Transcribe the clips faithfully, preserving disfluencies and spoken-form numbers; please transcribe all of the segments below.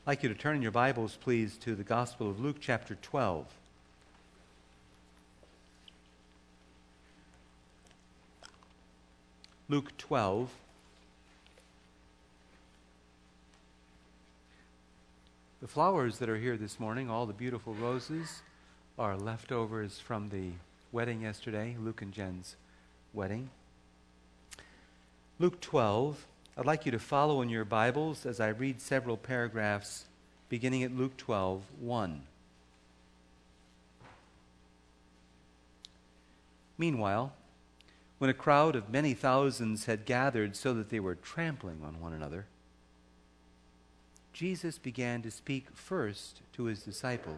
I'd like you to turn in your Bibles, please, to the Gospel of Luke chapter twelve. Luke twelve. The flowers that are here this morning, all the beautiful roses, are leftovers from the wedding yesterday, Luke and Jen's wedding. Luke twelve. I'd like you to follow in your Bibles as I read several paragraphs beginning at Luke twelve, one. Meanwhile, when a crowd of many thousands had gathered so that they were trampling on one another, Jesus began to speak first to his disciples,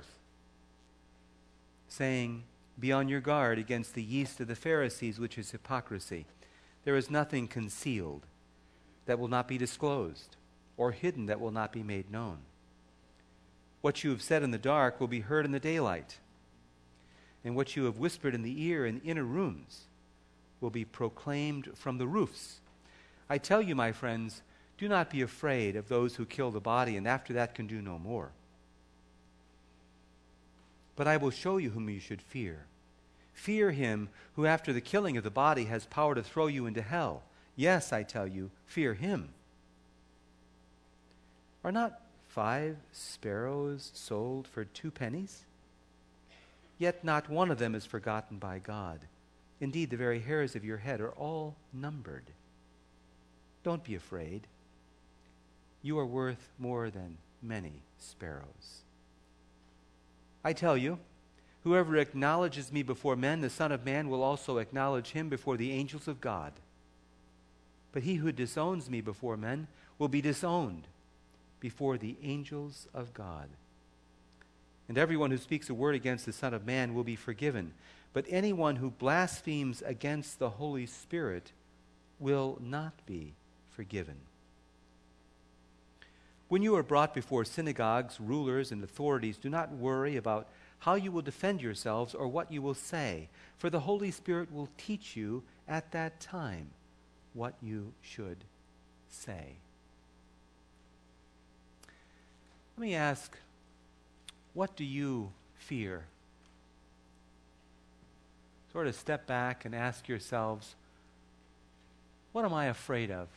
saying, "Be on your guard against the yeast of the Pharisees, which is hypocrisy. There is nothing concealed that will not be disclosed, or hidden that will not be made known. What you have said in the dark will be heard in the daylight, and what you have whispered in the ear in inner rooms will be proclaimed from the roofs. I tell you, my friends, do not be afraid of those who kill the body, and after that can do no more. But I will show you whom you should fear. Fear him who after the killing of the body has power to throw you into hell. Yes, I tell you, fear him. Are not five sparrows sold for two pennies? Yet not one of them is forgotten by God. Indeed, the very hairs of your head are all numbered. Don't be afraid. You are worth more than many sparrows. I tell you, whoever acknowledges me before men, the Son of Man will also acknowledge him before the angels of God. But he who disowns me before men will be disowned before the angels of God. And everyone who speaks a word against the Son of Man will be forgiven. But anyone who blasphemes against the Holy Spirit will not be forgiven. When you are brought before synagogues, rulers, and authorities, do not worry about how you will defend yourselves or what you will say, for the Holy Spirit will teach you at that time what you should say. Let me ask, what do you fear? Sort of step back and ask yourselves, what am I afraid of?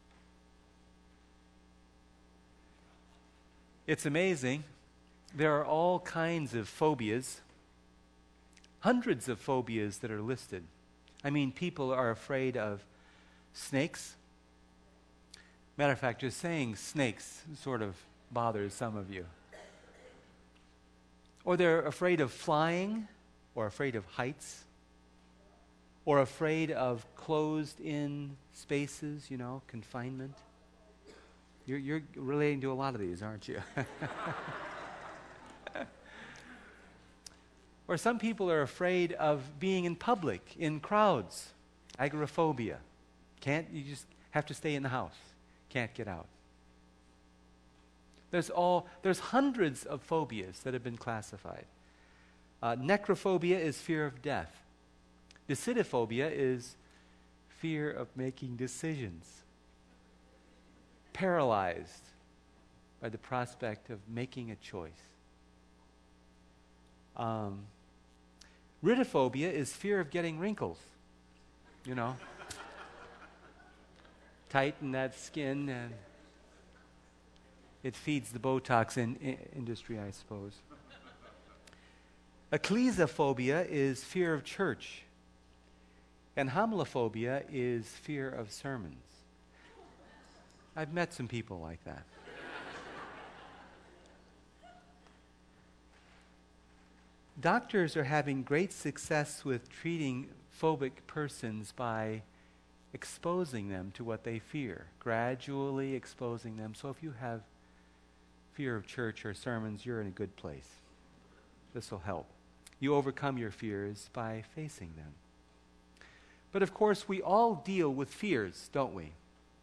It's amazing. There are all kinds of phobias, hundreds of phobias that are listed. I mean, people are afraid of snakes. Matter of fact, just saying snakes sort of bothers some of you. Or they're afraid of flying, or afraid of heights, or afraid of closed-in spaces, you know, confinement. You're, you're relating to a lot of these, aren't you? Or some people are afraid of being in public, in crowds. Agoraphobia. Can't, you just have to stay in the house. Can't get out. There's all, there's hundreds of phobias that have been classified. Uh, necrophobia is fear of death. Decidophobia is fear of making decisions. Paralyzed by the prospect of making a choice. Um, Rhidophobia is fear of getting wrinkles. You know, tighten that skin, and it feeds the Botox in, in, industry, I suppose. Ecclesiophobia is fear of church, and homilophobia is fear of sermons. I've met some people like that. Doctors are having great success with treating phobic persons by exposing them to what they fear, gradually exposing them. So if you have fear of church or sermons, you're in a good place. This will help. You overcome your fears by facing them. But of course, we all deal with fears, don't we?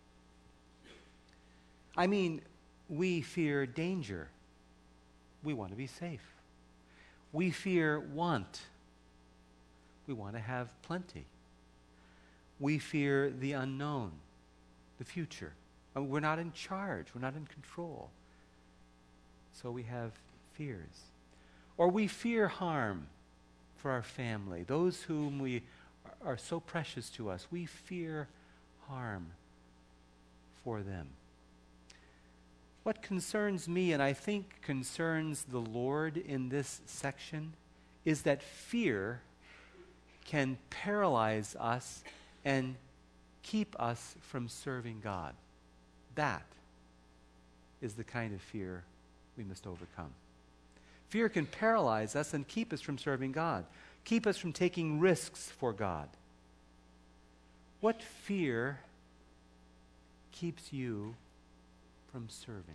I mean, we fear danger. We want to be safe. We fear want. We want to have plenty. We fear the unknown, the future. I mean, we're not in charge. We're not in control. so we have fears. Or we fear harm for our family, those whom we are so precious to us. We fear harm for them. What concerns me, and I think concerns the Lord in this section, is that fear can paralyze us and keep us from serving God. That is the kind of fear we must overcome. Fear can paralyze us and keep us from serving God, keep us from taking risks for God. What fear keeps you from serving?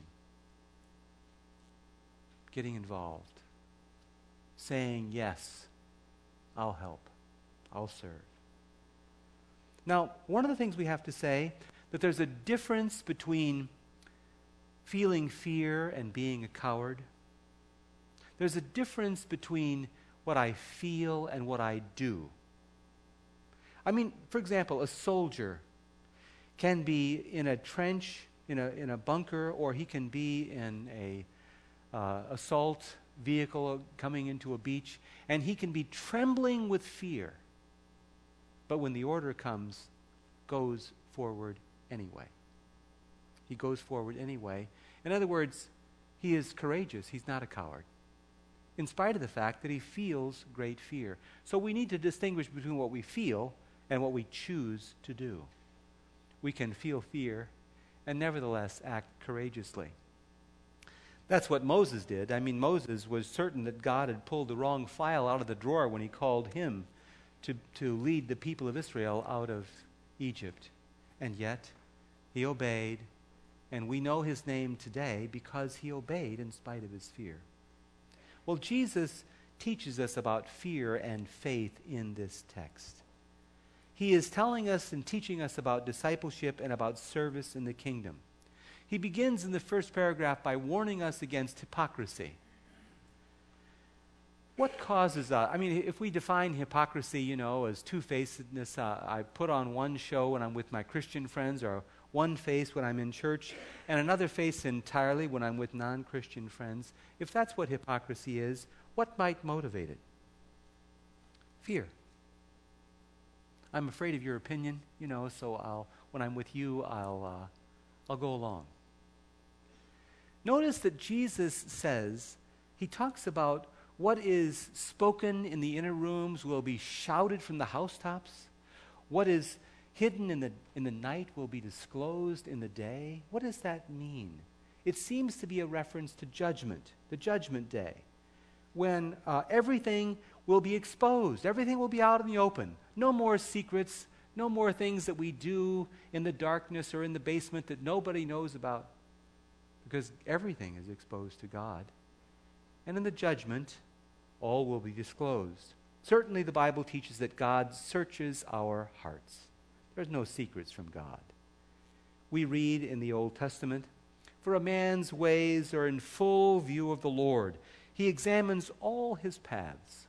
Getting involved, saying, yes, I'll help, I'll serve. Now, one of the things we have to say, that there's a difference between feeling fear and being a coward. There's a difference between what I feel and what I do. I mean, for example, a soldier can be in a trench, in a, in a bunker, or he can be in a uh, assault vehicle coming into a beach, and he can be trembling with fear. But when the order comes, goes forward anyway. He goes forward anyway. In other words, he is courageous. He's not a coward, in spite of the fact that he feels great fear. So we need to distinguish between what we feel and what we choose to do. We can feel fear and nevertheless act courageously. That's what Moses did. I mean, Moses was certain that God had pulled the wrong file out of the drawer when he called him to, to lead the people of Israel out of Egypt. And yet, he obeyed, and we know his name today because he obeyed in spite of his fear. Well, Jesus teaches us about fear and faith in this text. He is telling us and teaching us about discipleship and about service in the kingdom. He begins in the first paragraph by warning us against hypocrisy. What causes that? I mean, if we define hypocrisy, you know, as two-facedness, uh, I put on one show when I'm with my Christian friends, or one face when I'm in church, and another face entirely when I'm with non-Christian friends. If that's what hypocrisy is, what might motivate it? Fear. I'm afraid of your opinion, you know, so I'll, when I'm with you, I'll, uh, I'll go along. Notice that Jesus says, he talks about what is spoken in the inner rooms will be shouted from the housetops. What is hidden in the, in the night will be disclosed in the day. What does that mean? It seems to be a reference to judgment, the judgment day, when uh, everything will be exposed. Everything will be out in the open. No more secrets, no more things that we do in the darkness or in the basement that nobody knows about, because everything is exposed to God. And in the judgment, all will be disclosed. Certainly the Bible teaches that God searches our hearts. There's no secrets from God. We read in the Old Testament, "For a man's ways are in full view of the Lord. He examines all his paths."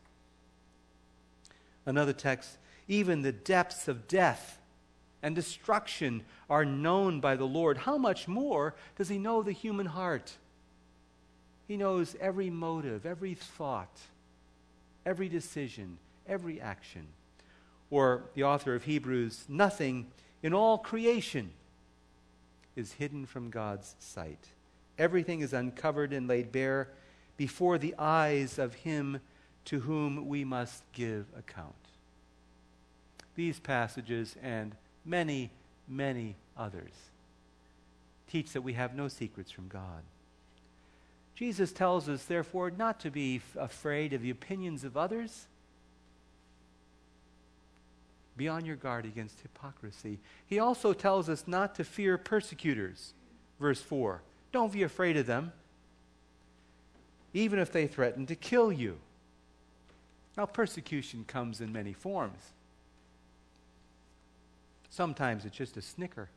Another text, "Even the depths of death and destruction are known by the Lord. How much more does he know the human heart?" He knows every motive, every thought, every decision, every action. Or the author of Hebrews, "Nothing in all creation is hidden from God's sight. Everything is uncovered and laid bare before the eyes of him to whom we must give account." These passages and many, many others teach that we have no secrets from God. Jesus tells us, therefore, not to be f- afraid of the opinions of others. Be on your guard against hypocrisy. He also tells us not to fear persecutors. Verse four, don't be afraid of them, even if they threaten to kill you. Now, persecution comes in many forms. Sometimes it's just a snicker,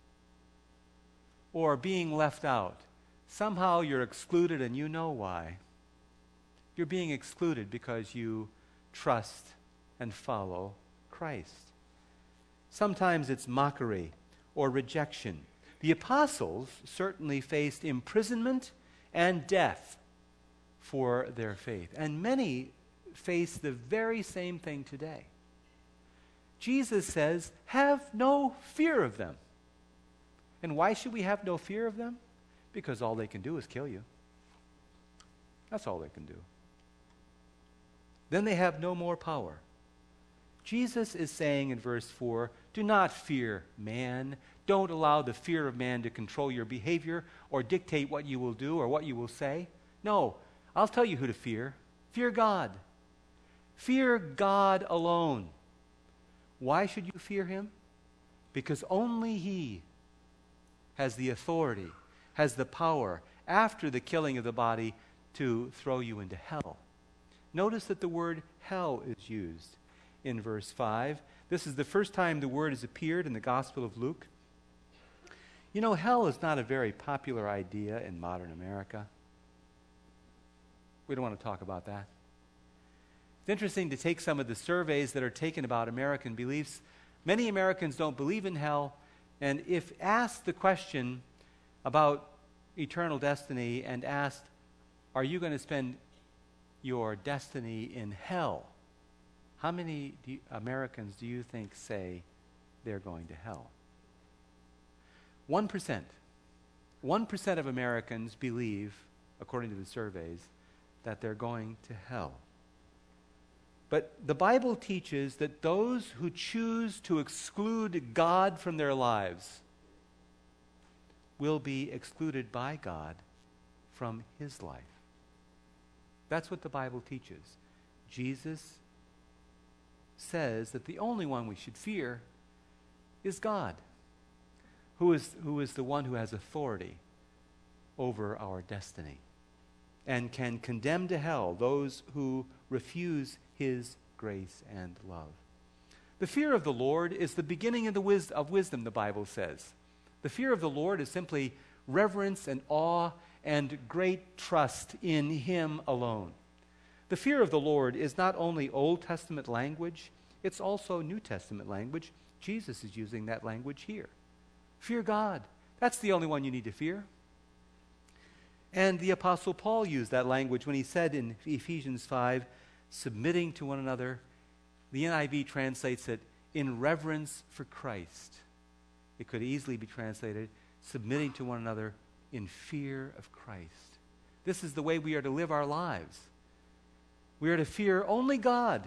or being left out. Somehow you're excluded and you know why. You're being excluded because you trust and follow Christ. Sometimes it's mockery or rejection. The apostles certainly faced imprisonment and death for their faith. And many face the very same thing today. Jesus says, have no fear of them. And why should we have no fear of them? Because all they can do is kill you. That's all they can do. Then they have no more power. Jesus is saying in verse four, do not fear man. Don't allow the fear of man to control your behavior or dictate what you will do or what you will say. No, I'll tell you who to fear. Fear God. Fear God alone. Why should you fear him? Because only he has the authority, has the power, after the killing of the body, to throw you into hell. Notice that the word hell is used in verse five. This is the first time the word has appeared in the Gospel of Luke. You know, hell is not a very popular idea in modern America. We don't want to talk about that. It's interesting to take some of the surveys that are taken about American beliefs. Many Americans don't believe in hell, and if asked the question about eternal destiny and asked, are you going to spend your destiny in hell? How many do you, Americans do you think say they're going to hell? One percent. One percent of Americans believe, according to the surveys, that they're going to hell. But the Bible teaches that those who choose to exclude God from their lives will be excluded by God from his life. That's what the Bible teaches. Jesus says that the only one we should fear is God, who is, who is the one who has authority over our destiny and can condemn to hell those who refuse his grace and love. The fear of the Lord is the beginning of, the wis- of wisdom, the Bible says. The fear of the Lord is simply reverence and awe and great trust in him alone. The fear of the Lord is not only Old Testament language, it's also New Testament language. Jesus is using that language here. Fear God. That's the only one you need to fear. And the Apostle Paul used that language when he said in Ephesians five, submitting to one another. The N I V translates it in reverence for Christ. It could easily be translated submitting to one another in fear of Christ. This is the way we are to live our lives. We are to fear only God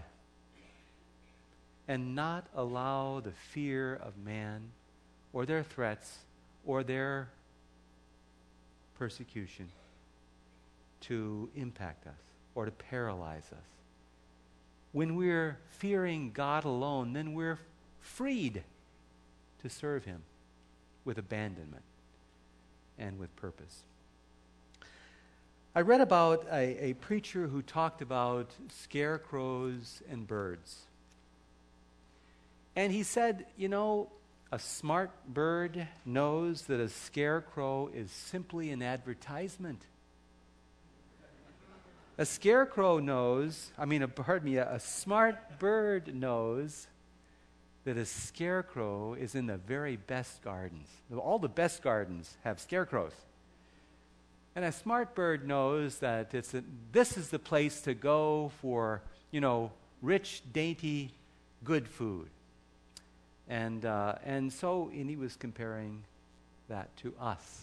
and not allow the fear of man or their threats or their persecution to impact us or to paralyze us. When we're fearing God alone, then we're freed to serve him with abandonment and with purpose. I read about a, a preacher who talked about scarecrows and birds. And he said, you know, a smart bird knows that a scarecrow is simply an advertisement. A scarecrow knows, I mean, a, pardon me, a, a smart bird knows that a scarecrow is in the very best gardens. All the best gardens have scarecrows. And a smart bird knows that it's a, this is the place to go for, you know, rich, dainty, good food. And uh, and so, and he was comparing that to us.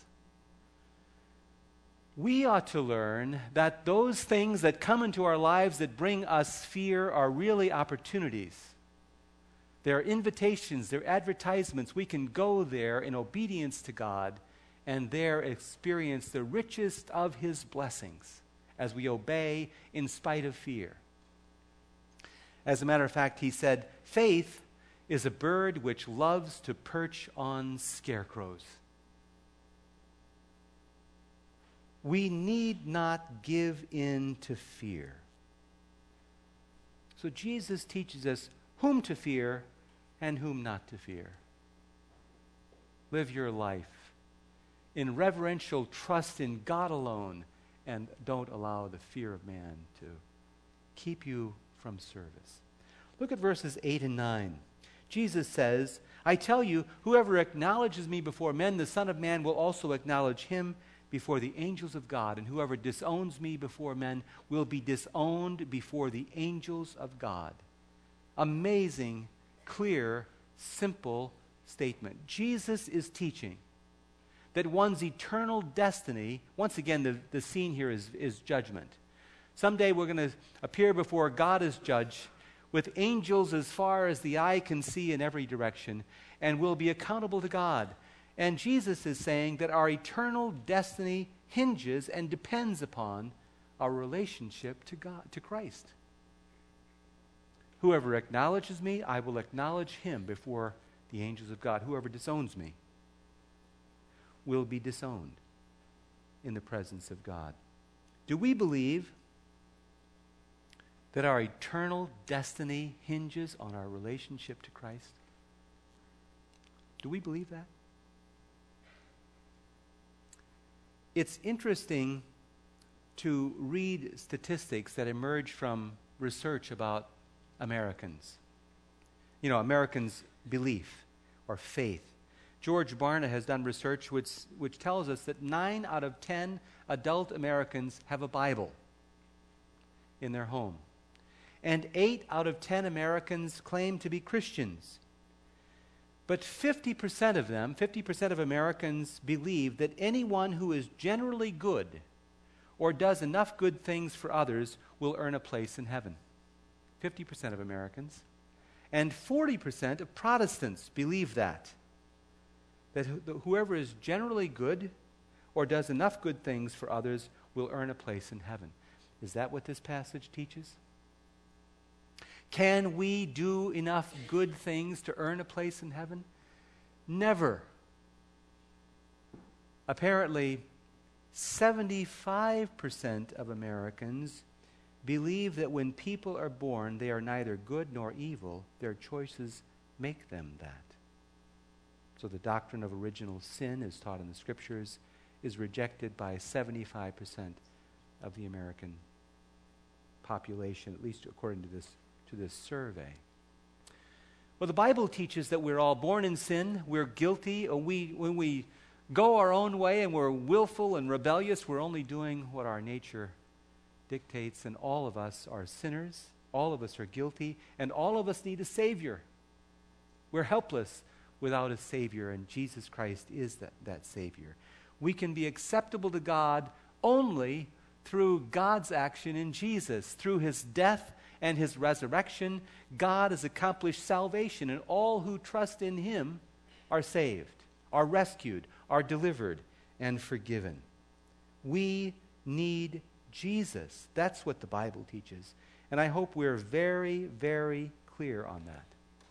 We ought to learn that those things that come into our lives that bring us fear are really opportunities. They're invitations, they're advertisements. We can go there in obedience to God and there experience the richest of his blessings as we obey in spite of fear. As a matter of fact, he said, faith is a bird which loves to perch on scarecrows. We need not give in to fear. So Jesus teaches us whom to fear and whom not to fear. Live your life in reverential trust in God alone, and don't allow the fear of man to keep you from service. Look at verses eight and nine. Jesus says, I tell you, whoever acknowledges me before men, the Son of Man will also acknowledge him before the angels of God, and whoever disowns me before men will be disowned before the angels of God. Amazing, clear, simple statement. Jesus is teaching that one's eternal destiny, once again, the, the scene here is, is judgment. Someday we're going to appear before God as judge with angels as far as the eye can see in every direction, and we'll be accountable to God. And Jesus is saying that our eternal destiny hinges and depends upon our relationship to God, to Christ. Whoever acknowledges me, I will acknowledge him before the angels of God. Whoever disowns me will be disowned in the presence of God. Do we believe that our eternal destiny hinges on our relationship to Christ? Do we believe that? It's interesting to read statistics that emerge from research about Americans. You know, Americans' belief or faith. George Barna has done research which, which tells us that nine out of ten adult Americans have a Bible in their home. And eight out of ten Americans claim to be Christians. But fifty percent of them, fifty percent of Americans believe that anyone who is generally good or does enough good things for others will earn a place in heaven. fifty percent of Americans. And forty percent of Protestants believe that. That wh- whoever is generally good or does enough good things for others will earn a place in heaven. Is that what this passage teaches? Can we do enough good things to earn a place in heaven? Never. Apparently, seventy-five percent of Americans believe that when people are born, they are neither good nor evil. Their choices make them that. So the doctrine of original sin, as taught in the Scriptures, is rejected by seventy-five percent of the American population, at least according to this to this survey. Well, the Bible teaches that we're all born in sin, we're guilty, and we, when we go our own way and we're willful and rebellious, we're only doing what our nature dictates, and all of us are sinners, all of us are guilty, and all of us need a Savior. We're helpless without a Savior, and Jesus Christ is that, that Savior. We can be acceptable to God only through God's action in Jesus, through his death and his resurrection. God has accomplished salvation, and all who trust in him are saved, are rescued, are delivered, and forgiven. We need Jesus. That's what the Bible teaches. And I hope we're very, very clear on that.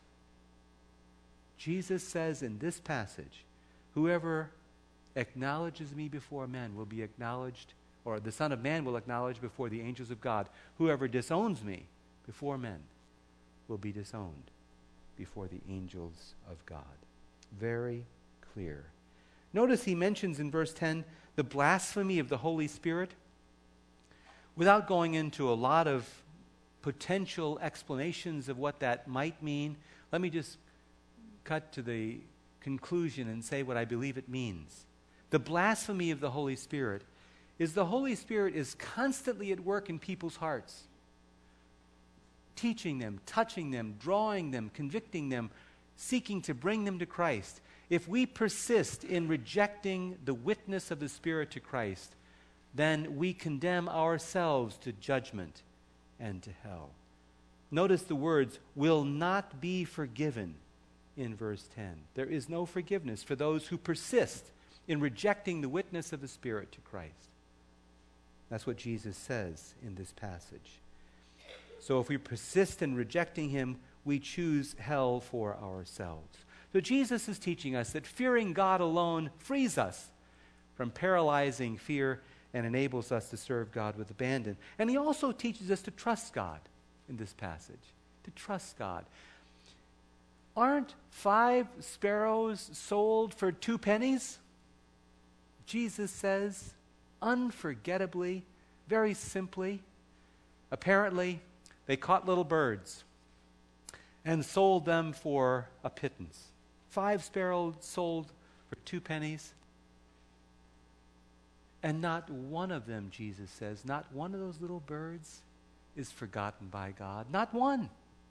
Jesus says in this passage, whoever acknowledges me before men will be acknowledged, or the Son of Man will acknowledge before the angels of God. Whoever disowns me before men will be disowned before the angels of God. Very clear. Notice he mentions in verse ten the blasphemy of the Holy Spirit. Without going into a lot of potential explanations of what that might mean, let me just cut to the conclusion and say what I believe it means. The blasphemy of the Holy Spirit is the Holy Spirit is constantly at work in people's hearts, teaching them, touching them, drawing them, convicting them, seeking to bring them to Christ. If we persist in rejecting the witness of the Spirit to Christ, then we condemn ourselves to judgment and to hell. Notice the words, will not be forgiven, in verse ten. There is no forgiveness for those who persist in rejecting the witness of the Spirit to Christ. That's what Jesus says in this passage. So if we persist in rejecting him, we choose hell for ourselves. So Jesus is teaching us that fearing God alone frees us from paralyzing fear and enables us to serve God with abandon. And he also teaches us to trust God in this passage, to trust God. Aren't five sparrows sold for two pennies? Jesus says, unforgettably, very simply, apparently, they caught little birds and sold them for a pittance. Five sparrows sold for two pennies. And not one of them, Jesus says, not one of those little birds is forgotten by God. Not one.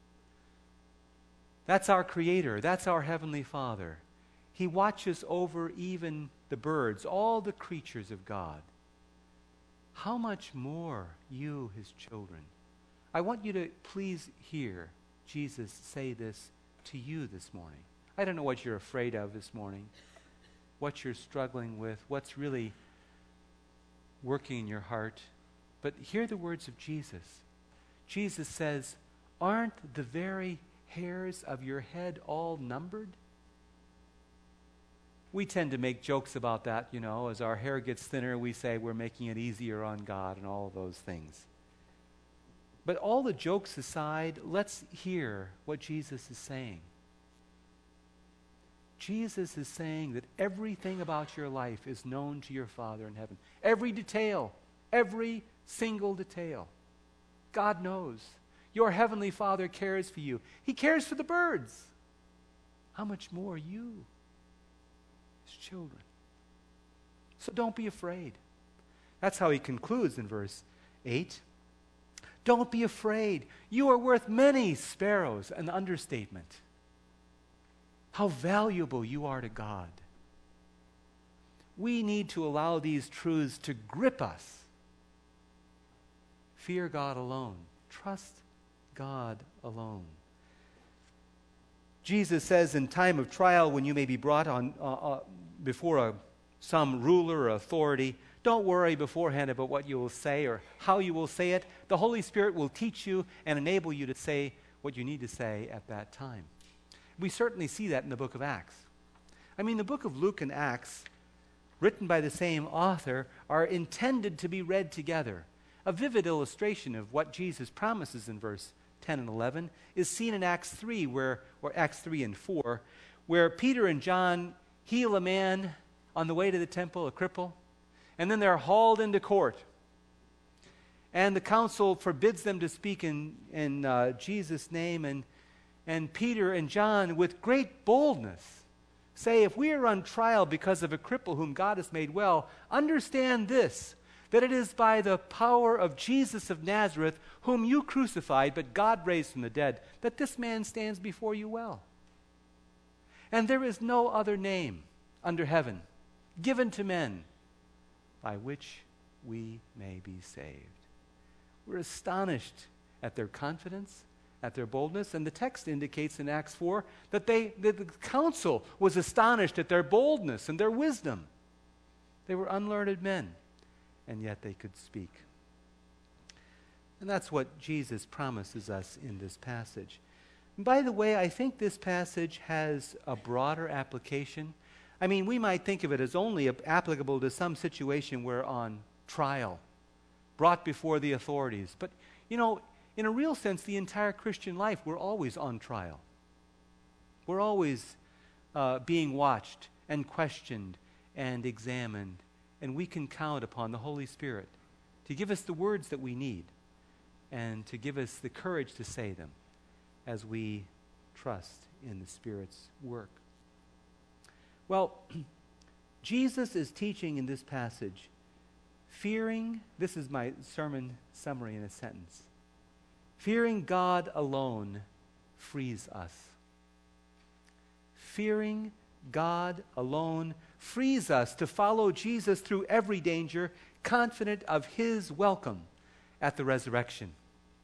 That's our Creator. That's our Heavenly Father. He watches over even the birds, all the creatures of God. How much more you, His children? I want you to please hear Jesus say this to you this morning. I don't know what you're afraid of this morning, what you're struggling with, what's really working in your heart. But hear the words of Jesus. Jesus says, aren't the very hairs of your head all numbered? We tend to make jokes about that, you know. As our hair gets thinner, we say we're making it easier on God and all of those things. But all the jokes aside, let's hear what Jesus is saying. Jesus is saying that everything about your life is known to your Father in heaven. Every detail, every single detail. God knows. Your Heavenly Father cares for you. He cares for the birds. How much more you, His children? So don't be afraid. That's how He concludes in verse eight. Don't be afraid. You are worth many sparrows. An understatement. How valuable you are to God. We need to allow these truths to grip us. Fear God alone. Trust God alone. Jesus says in time of trial, when you may be brought on uh, uh, before a, some ruler or authority, don't worry beforehand about what you will say or how you will say it. The Holy Spirit will teach you and enable you to say what you need to say at that time. We certainly see that in the book of Acts. I mean, the book of Luke and Acts, written by the same author, are intended to be read together. A vivid illustration of what Jesus promises in verse ten and eleven is seen in Acts three, where, or Acts three and four, where Peter and John heal a man on the way to the temple, a cripple, and then they're hauled into court. And the council forbids them to speak in, in uh, Jesus' name, and, and Peter and John, with great boldness, say, if we are on trial because of a cripple whom God has made well, understand this, that it is by the power of Jesus of Nazareth, whom you crucified, but God raised from the dead, that this man stands before you well. And there is no other name under heaven given to men by which we may be saved. We're astonished at their confidence, at their boldness, and the text indicates in Acts four that they, that the council was astonished at their boldness and their wisdom. They were unlearned men, and yet they could speak. And that's what Jesus promises us in this passage. And by the way, I think this passage has a broader application. I mean, we might think of it as only applicable to some situation where on trial, brought before the authorities. But, you know, in a real sense, the entire Christian life, we're always on trial. We're always uh, being watched and questioned and examined. And we can count upon the Holy Spirit to give us the words that we need and to give us the courage to say them as we trust in the Spirit's work. Well, Jesus is teaching in this passage, fearing, this is my sermon summary in a sentence, fearing God alone frees us. Fearing God alone frees us to follow Jesus through every danger, confident of His welcome at the resurrection.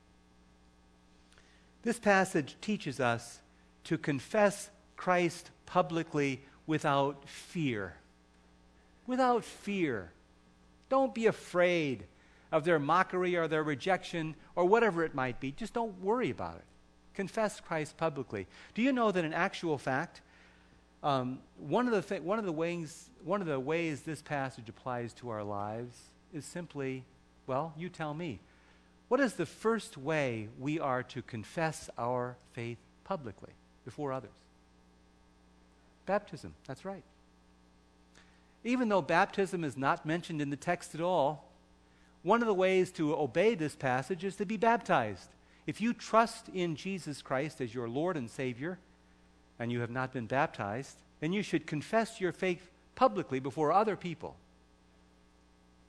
This passage teaches us to confess Christ publicly without fear. Without fear. Don't be afraid of their mockery or their rejection or whatever it might be. Just don't worry about it. Confess Christ publicly. Do you know that in actual fact, um, one of the th- one of the ways one of the ways this passage applies to our lives is simply, well, you tell me. What is the first way we are to confess our faith publicly before others? Baptism, that's right. Even though baptism is not mentioned in the text at all, one of the ways to obey this passage is to be baptized. If you trust in Jesus Christ as your Lord and Savior, and you have not been baptized, then you should confess your faith publicly before other people.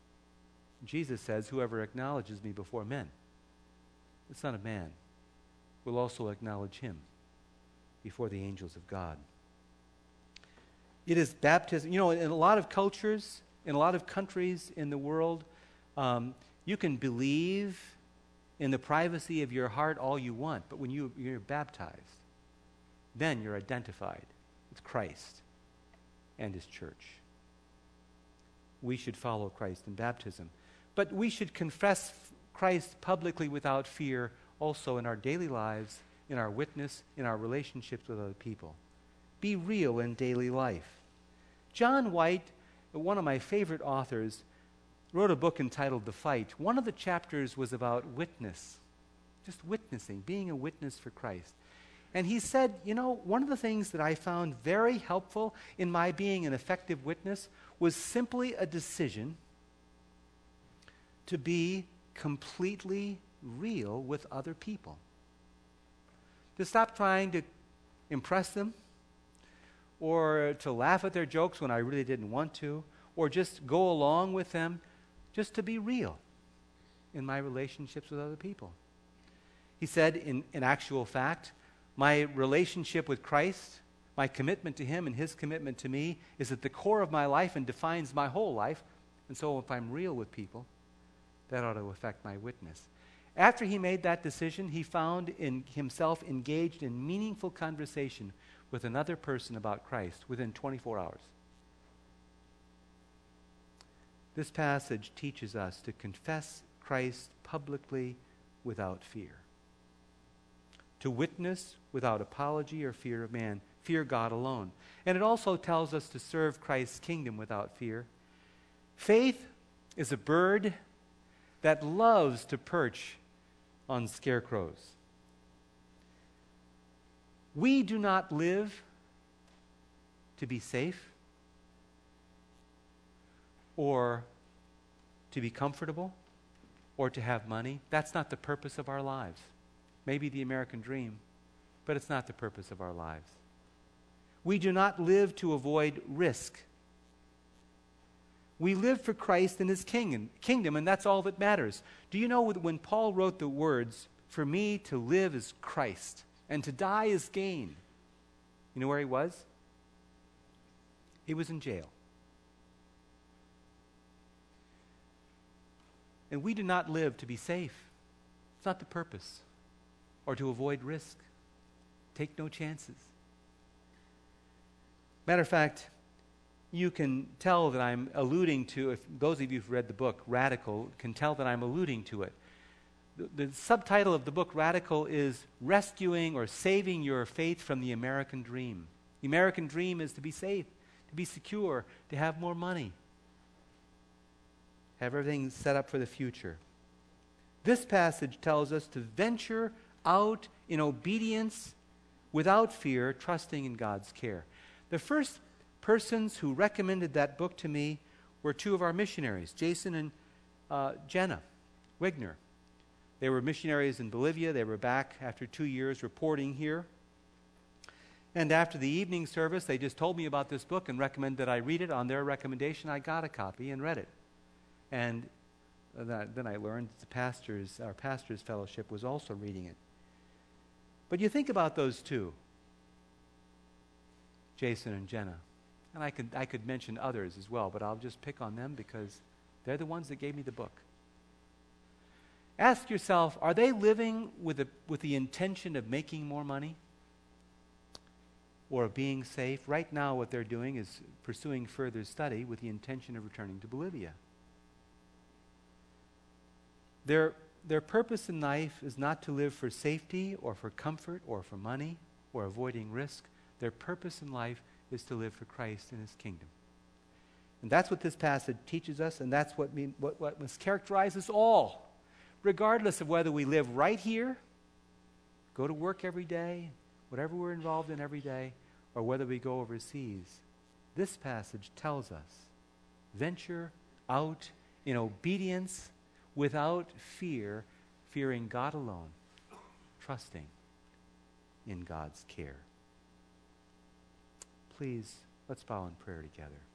Jesus says, whoever acknowledges me before men, the Son of Man, will also acknowledge him before the angels of God. It is baptism. You know, in a lot of cultures, in a lot of countries in the world, um, you can believe in the privacy of your heart all you want, but when you, you're baptized, then you're identified with Christ and his church. We should follow Christ in baptism. But we should confess Christ publicly without fear also in our daily lives, in our witness, in our relationships with other people. Be real in daily life. John White, one of my favorite authors, wrote a book entitled The Fight. One of the chapters was about witness, just witnessing, being a witness for Christ. And he said, you know, one of the things that I found very helpful in my being an effective witness was simply a decision to be completely real with other people. To stop trying to impress them, or to laugh at their jokes when I really didn't want to, or just go along with them, just to be real in my relationships with other people. He said, in, in actual fact, my relationship with Christ, my commitment to him and his commitment to me is at the core of my life and defines my whole life. And so if I'm real with people, that ought to affect my witness. After he made that decision, he found in himself engaged in meaningful conversation with another person about Christ within twenty-four hours. This passage teaches us to confess Christ publicly without fear, to witness without apology or fear of man, fear God alone. And it also tells us to serve Christ's kingdom without fear. Faith is a bird that loves to perch on scarecrows. We do not live to be safe or to be comfortable or to have money. That's not the purpose of our lives. Maybe the American dream, but it's not the purpose of our lives. We do not live to avoid risk. We live for Christ and his king, kingdom, and that's all that matters. Do you know when Paul wrote the words, "For me to live is Christ, and to die is gain"? You know where he was? He was in jail. And we do not live to be safe. It's not the purpose. Or to avoid risk. Take no chances. Matter of fact, you can tell that I'm alluding to, if those of you who've read the book, Radical, can tell that I'm alluding to it. The, the subtitle of the book, Radical, is Rescuing or Saving Your Faith from the American Dream. The American dream is to be safe, to be secure, to have more money, have everything set up for the future. This passage tells us to venture out in obedience without fear, trusting in God's care. The first persons who recommended that book to me were two of our missionaries, Jason and uh, Jenna Wigner. They were missionaries in Bolivia. They were back after two years reporting here. And after the evening service, they just told me about this book and recommended that I read it. On their recommendation, I got a copy and read it. And that, then I learned the pastors, our pastors' fellowship was also reading it. But you think about those two, Jason and Jenna. And I could, I could mention others as well, but I'll just pick on them because they're the ones that gave me the book. Ask yourself, are they living with the, with the intention of making more money or of being safe? Right now what they're doing is pursuing further study with the intention of returning to Bolivia. Their, their purpose in life is not to live for safety or for comfort or for money or avoiding risk. Their purpose in life is to live for Christ and his kingdom. And that's what this passage teaches us, and that's what, mean, what, what must characterize us all, regardless of whether we live right here, go to work every day, whatever we're involved in every day, or whether we go overseas. This passage tells us, venture out in obedience without fear, fearing God alone, trusting in God's care. Please, let's bow in prayer together.